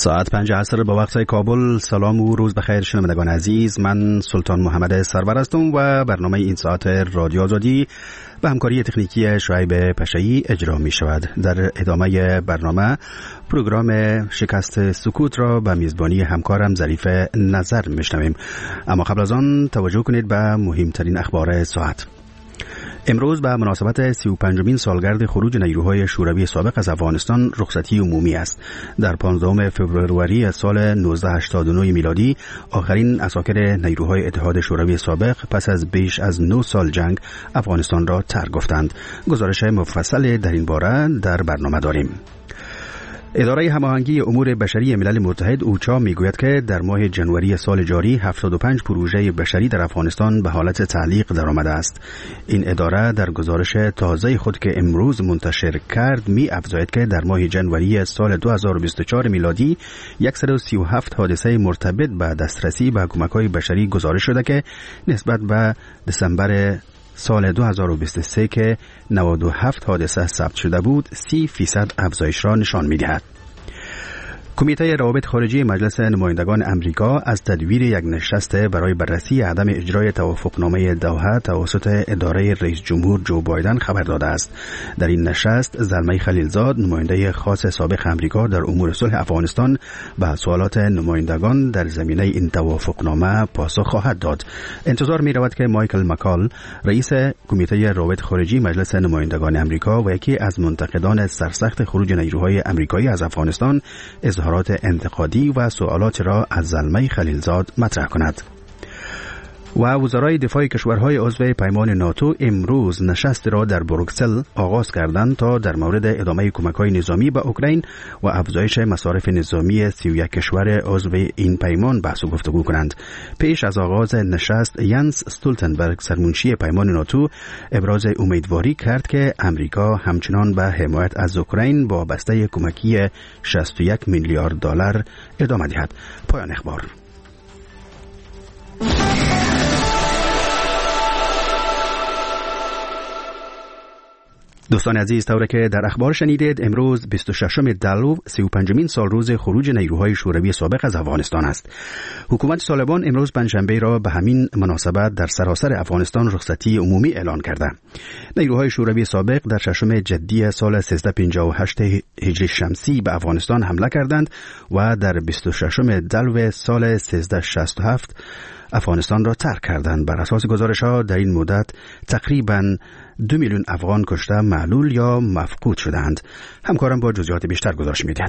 ساعت 5 عصر به وقت کابل. سلام و روز بخیر شنوندگان عزیز، من سلطان محمد سرور هستم و برنامه این ساعت رادیو آزادی و همکاری تکنیکی شعیب پشایی اجرا می شود. در ادامه برنامه پروگرام شکست سکوت را به میزبانی همکارم ظریف نظر می شنویم، اما قبل از آن توجه کنید به مهمترین اخبار ساعت. امروز به مناسبت 35مین سالگرد خروج نیروهای شوروی سابق از افغانستان رخصتی عمومی است. در 15 فوریه سال 1989 میلادی آخرین اساکر نیروهای اتحاد شوروی سابق پس از بیش از 9 سال جنگ افغانستان را ترک گفتند. گزارش مفصل در این باره در برنامه داریم. اداره هماهنگی امور بشری ملل متحد اوچا میگوید که در ماه جنوری سال جاری 75 پروژه بشری در افغانستان به حالت تعلیق درآمده است. این اداره در گزارش تازه خود که امروز منتشر کرد می افزاید که در ماه جنوری سال 2024 میلادی 137 حادثه مرتبط به دسترسی به کمک‌های بشری گزارش شده که نسبت به دسامبر سال 2023 که 97 حادثه ثبت شده بود 30% افزایش را نشان می‌دهد. کمیته روابط خارجی مجلس نمایندگان امریکا از تدویر یک نشست برای بررسی عدم اجرای توافقنامه دوحه توسط اداره رئیس جمهور جو بایدن خبر داده است. در این نشست زلمه خلیلزاد، نماینده خاص سابق امریکا در امور صلح افغانستان، به سوالات نمایندگان در زمینه این توافقنامه پاسخ خواهد داد. انتظار می رود که مایکل مکال، رئیس کمیته روابط خارجی مجلس نمایندگان امریکا و یکی از منتقدان سرسخت خروج نیروهای امریکایی از افغانستان، اظهارات انتقادی و سوالات را از زلمه خلیلزاد مطرح کند. و وزرای دفاع کشورهای عضو پیمان ناتو امروز نشست را در بروکسل آغاز کردند تا در مورد ادامه کمک‌های نظامی به اوکراین و افزایش مصارف نظامی 31 کشور عضو این پیمان بحث و گفتگو کنند. پیش از آغاز نشست ینس استولتنبرگ، سرمنشی پیمان ناتو، ابراز امیدواری کرد که امریکا همچنان به حمایت از اوکراین با بسته کمکی 61 میلیارد دلار ادامه دهد. پایان اخبار. دوستان عزیز، طوری که در اخبار شنیدید، امروز 26 دلو 35مین سال روز خروج نیروهای شوروی سابق از افغانستان است. حکومت طالبان امروز پنجشنبه را به همین مناسبت در سراسر افغانستان رخصتی عمومی اعلان کرده. نیروهای شوروی سابق در 6 جدی سال 1358 هجری شمسی به افغانستان حمله کردند و در 26 دلو سال 1367 افغانستان را ترک کردند. بر اساس گزارش‌ها در این مدت تقریباً 2 میلیون افغان کشته، معلول یا مفقود شدند. همکارم با جزئیات بیشتر گزارش می‌دهد.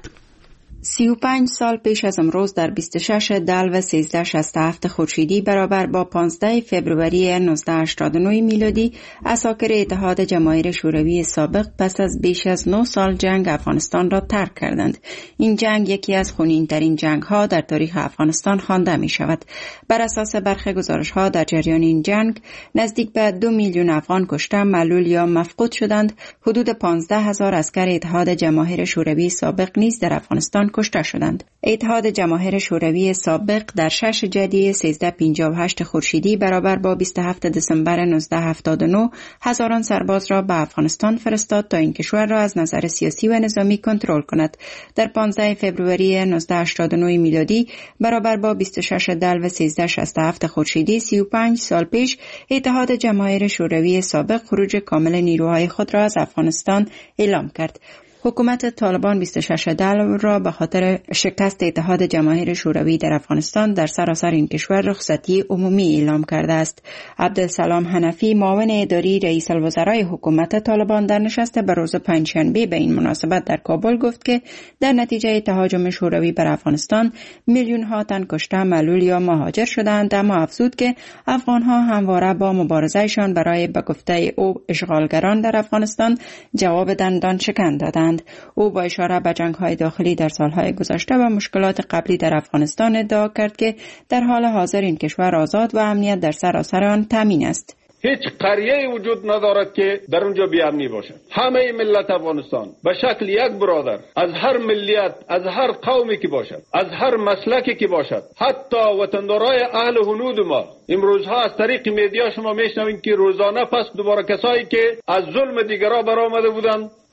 35 سال پیش از امروز در 26 دلو 1367 خورشیدی برابر با 15 فوریه 1989 میلادی اساکر اتحاد جماهیر شوروی سابق پس از بیش از 9 سال جنگ افغانستان را ترک کردند. این جنگ یکی از خونین‌ترین جنگ‌ها در تاریخ افغانستان خوانده می‌شود. بر اساس برخی گزارش‌ها در جریان این جنگ نزدیک به 2 میلیون افغان کشته، معلول یا مفقود شدند. حدود 15,000 عسکر اتحاد جماهیر شوروی سابق نیز در افغانستان کشته شدند. اتحاد جماهیر شوروی سابق در 6 جدی 1358 خورشیدی برابر با 27 دسامبر 1979 هزاران سرباز را به افغانستان فرستاد تا این کشور را از نظر سیاسی و نظامی کنترل کند. در 15 فوریه 1989 میلادی برابر با 26 دلو 1367 خورشیدی 35 سال پیش اتحاد جماهیر شوروی سابق خروج کامل نیروهای خود را از افغانستان اعلام کرد. حکومت طالبان 26 دلو را به خاطر شکست اتحاد جماهیر شوروی در افغانستان در سراسر این کشور رخصتی عمومی اعلام کرده است. عبدالسلام حنفی، معاون اداری رئیس الوزرای حکومت طالبان، در نشست به روز پنجشنبه به این مناسبت در کابل گفت که در نتیجه تهاجم شوروی بر افغانستان میلیون ها تن کشته، معلول یا مهاجر شدند، اما افزود که افغان ها همواره با مبارزهشان برای به گفته او اشغالگران در افغانستان جواب دندان شکن دادند. او با اشاره به جنگ‌های داخلی در سالهای گذشته و مشکلات قبلی در افغانستان ادعا کرد که در حال حاضر این کشور آزاد و امنیت در سراسر آن تامین است. هیچ قریه‌ای وجود ندارد که در اونجا بی‌امنی باشد. همه ملت افغانستان به شکل یک برادر، از هر ملیت، از هر قومی که باشد، از هر مسلکی که باشد، حتی وطندارای اهل هنود ما، امروزها از طریق میدیا شما میشنوید که روزانه پس دوباره کسایی که از ظلم دیگران برآمده بودند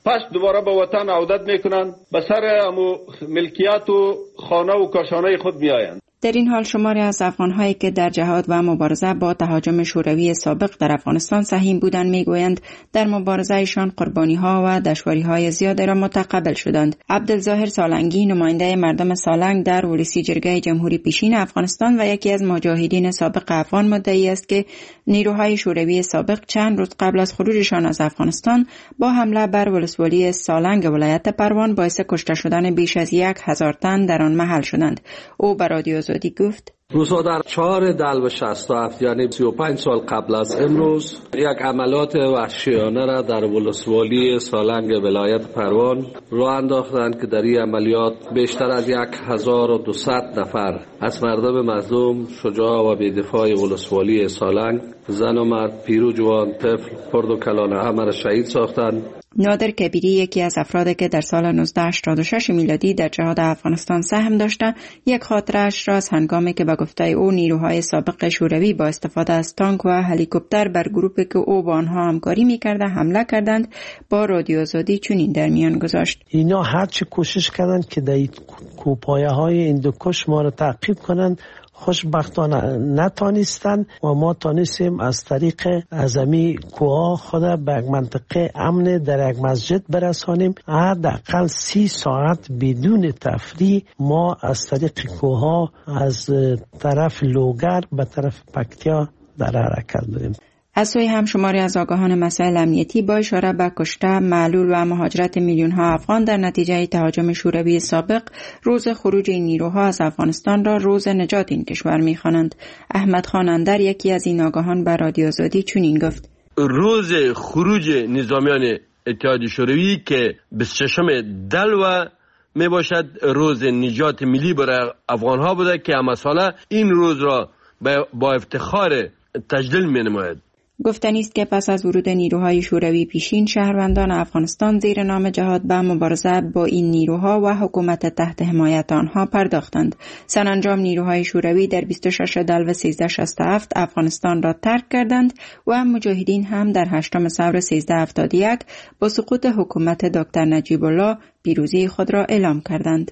پس دوباره به وطن عودت میکنند، به سر ملکیت و خانه و کاشانه خود میآیند. در این حال شماری از افغان‌هایی که در جهاد و مبارزه با تهاجم شوروی سابق در افغانستان سهیم بودند میگویند در مبارزه‌شان قربانی‌ها و دشواری‌های زیادی را متقبل شدند. عبدالظاهر سالنگی نماینده مردم سالنگ در ولسی جرگه جمهوری پیشین افغانستان و یکی از مجاهدین سابق افغان مدعی است که نیروهای شوروی سابق چند روز قبل از خروجشان از افغانستان با حمله بر ولسوالی سالنگ ولایت پروان باعث کشته شدن بیش از 1000 تن در آن محل شدند. او به رادیو آزادی گفت: روزها در 4 دلو 67 یعنی 35 سال قبل از امروز یک عملیات وحشیانه را در ولسوالی سالنگ ولایت پروان راه انداختند که در این عملیات بیشتر از 1200 نفر از مردم مظلوم شجاع و بی‌دفاع ولسوالی سالنگ، زن و مرد، پیر و جوان، طفل، خرد و کلان همه را شهید ساختند. نادر کبیری یکی از افرادی که در سال 1986 میلادی در جهاد افغانستان سهم داشته، یک خاطره‌اش را از هنگامی که به گفته او نیروهای سابق شوروی با استفاده از تانک و هلیکوپتر بر گروپی که او با آنها همکاری می‌کرد حمله کردند با رادیو آزادی چنین در میان گذاشت: اینا هر چه کوشش کردند که در کوپایه‌های هندوکش ما را تعقیب کنند، خوشبختانه نتانستند و ما تانستیم از طریق اعظمی کوه خود به یک منطقه امن در یک مسجد برسانیم. حداقل 30 ساعت بدون تفریح ما از طریق کوه از طرف لوگر به طرف پکتیا در حرکت بودیم. از سوی هم شماری از آگاهان مسائل امنیتی با اشاره به کشته، معلول و مهاجرت میلیون‌ها افغان در نتیجه تهاجم شوروی سابق روز خروج این نیروها از افغانستان را روز نجات این کشور می‌خوانند. احمد خان اندر یکی از این آگاهان به رادیو آزادی چنین گفت: روز خروج نظامیان اتحاد شوروی که 26 دلو می باشد روز نجات ملی برای افغان‌ها بوده که همه ساله این روز را با افتخار تجلیل می‌نماید. گفتنی است که پس از ورود نیروهای شوروی پیشین شهروندان افغانستان زیر نام جهاد به مبارزه با این نیروها و حکومت تحت حمایت آنها پرداختند. سرانجام نیروهای شوروی در 26 دلو 1367 افغانستان را ترک کردند و مجاهدین هم در 8 ثور 1371 با سقوط حکومت دکتر نجیب الله پیروزی خود را اعلام کردند.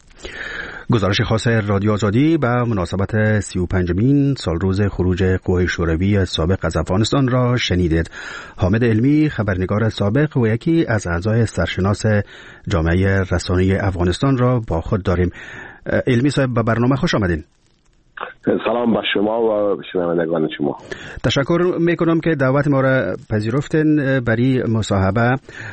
گزارش خاص رادیو آزادی به مناسبت 35مین سالروز خروج قوای شوروی سابق از افغانستان را شنیدید. حامد علمی، خبرنگار سابق و یکی از اعضای سرشناس جامعه رسانه‌ای افغانستان را با خود داریم. علمی صاحب، به برنامه خوش آمدین. سلام به شما و شنوندگان شما. تشکر میکنم که دعوت ما را پذیرفتین برای مصاحبه.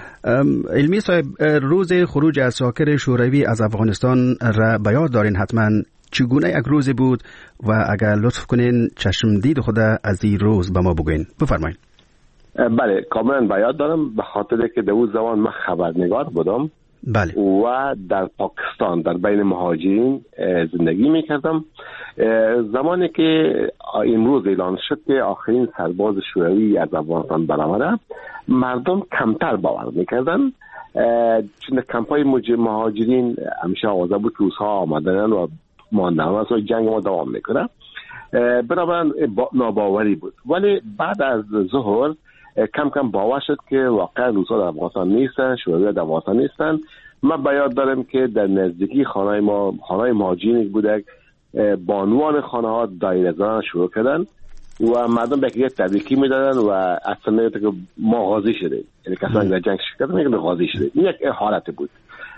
علمی صاحب، روز خروج عساکر شوروی از افغانستان را به یاد دارین حتما. چگونه یک روز بود و اگر لطف کنین چشم دید خود از این روز به ما بگوین. بفرمایید. بله، کاملا به یاد دارم، به خاطر که در اون زمان من خبرنگار بودم. بله. و در پاکستان در بین مهاجرین زندگی میکردم. زمانی که امروز اعلان شد که آخرین سرباز شوروی از افغانستان برآمده، مردم کمتر باور میکردن، چون کمپای مهاجرین همیشه آوازه بود که روزها آمدن و ماندن و جنگ ما دوام میکنه، بنابراین ناباوری بود. ولی بعد از ظهر کم کم باور شد که واقعا روزها در افغانستان نیستن، شوروی در افغانستان نیستن. من به یاد دارم که در نزدیکی خانه مهاجرین بوده، بانوان خانه ها دایره زدن شروع کردن و مردم به یک تبریکی میدادن و اصلا میگفتن که ما غازی شده، یعنی کسانی در جنگ شرکت میگن غازی شده. این یک حالت بود.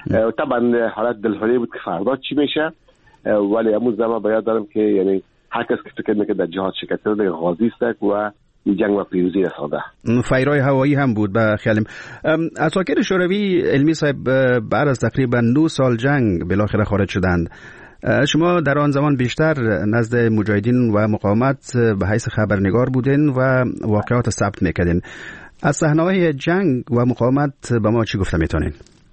طبعا حالت دلهوری بود که فردا چی میشه، ولی همون زمان به یاد دارم که یعنی هر کس که فکر میکنه در جهاد شرکت کرده غازی است و جنگ و پیروزی رسانده. فایرهای هوایی هم بود به خیالم. عساکر شوروی، علمی صاحب، بعد از تقریبا 9 سال جنگ بالاخره خارج شدند. شما در آن زمان بیشتر نزد مجاهدین و مقاومت به حیث خبرنگار بودین و واقعات ثبت میکردین. از صحنه‌های جنگ و مقاومت به ما چی گفته میتونین؟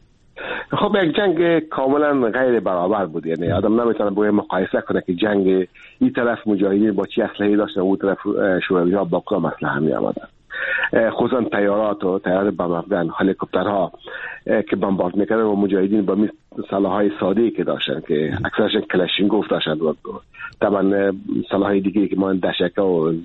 خب یک جنگ کاملا غیر برابر بود، یعنی آدم نمیتونه باید مقایسه کنه که جنگ این طرف مجاهدین با چی اسلحه‌ای داشتن و اون طرف شوروی‌ها با کدام اسلحه می آمدن. خصوصا تیارات بم افغان، هلیکوپترها که بمبارد میکردن و مجاهدین با سلاح‌های ساده‌ای که داشتن که اکثرشون کلاشینکوف داشتن، طبعا سلاح‌های دیگه که ما دشکه و